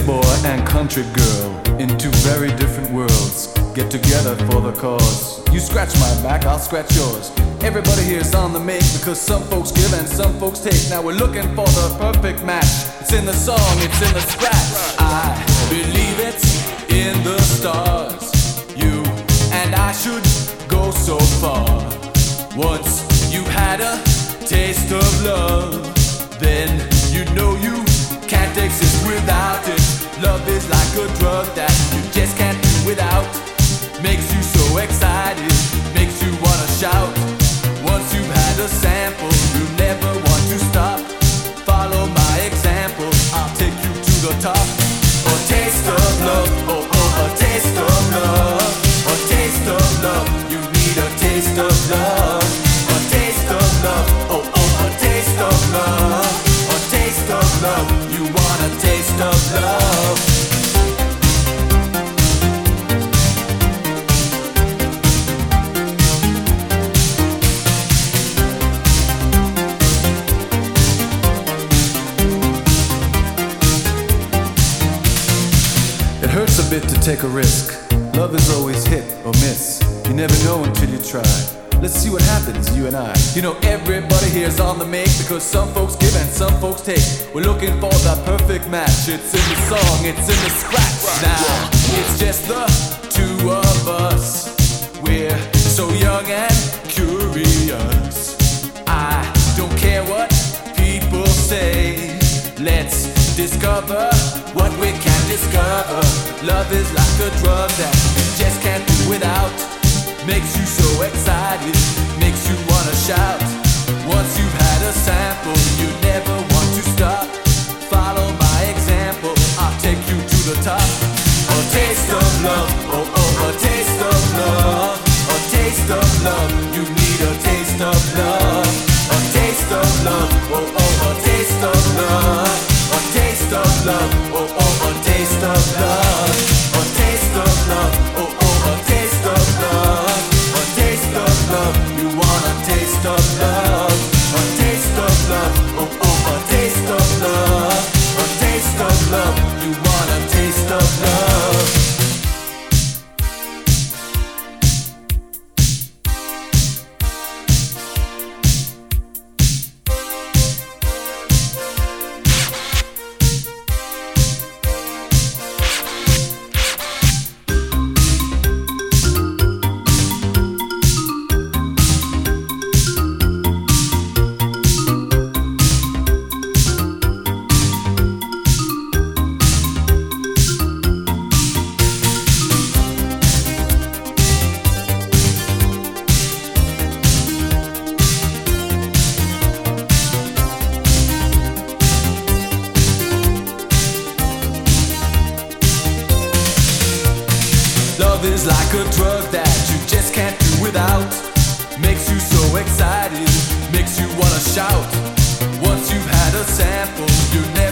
City boy and country girl in two very different worlds get together for the cause. You scratch my back, I'll scratch yours. Everybody here's on the make because some folks give and some folks take. Now we're looking for the perfect match. It's in the song, it's in the scratch. I believe it's in the stars. You and I should go so far. Once you've had a taste of love, then you know you can't exist without it. Love is like a drug that you just can't do without. Makes you so excited, makes you wanna shout. Once you've had a sample, you never want to stop. Follow my example, I'll take you to the top. A taste of love, oh oh, a taste of love. A taste of love, you need a taste of love. A taste of love, oh oh, a taste of love. A taste of love, you want a taste of love. It hurts a bit to take a risk. Love is always hit or miss. You never know until you try. Let's see what happens, you and I. You know everybody here's on the make because some folks give and some folks take. We're looking for that perfect match. It's in the song, it's in the scratch. Now it's just the two of us. We're so young and curious. I don't care what people say. Let's discover what we can discover. Love is like a drug that you just can't do without. Makes you so excited, makes you wanna shout. Once you've had a sample, you never want to stop. Follow my example, I'll take you to the top. A taste of love, oh oh, a taste of love. A taste of love, you need a taste of love. A taste of love, oh oh, a taste of love. A taste of love, oh oh, a taste of love. A taste of love, oh oh, a taste of love. A taste of love, you want a taste of love. A taste of love, oh oh, a taste of love. A taste of love, you want a taste of love. Love is like a drug that you just can't do without. Makes you so excited, makes you wanna shout. Once you've had a sample, you never